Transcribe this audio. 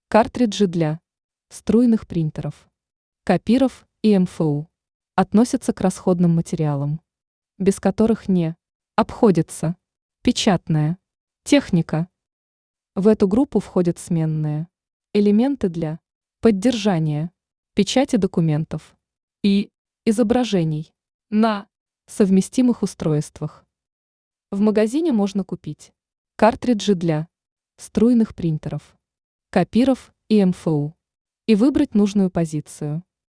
Картриджи для струйных принтеров, копиров и МФУ относятся к расходным материалам, без которых не обходится печатная техника. В эту группу входят сменные элементы для поддержания печати документов и изображений на совместимых устройствах. В магазине можно купить картриджи для струйных принтеров, копиров и МФУ и выбрать нужную позицию.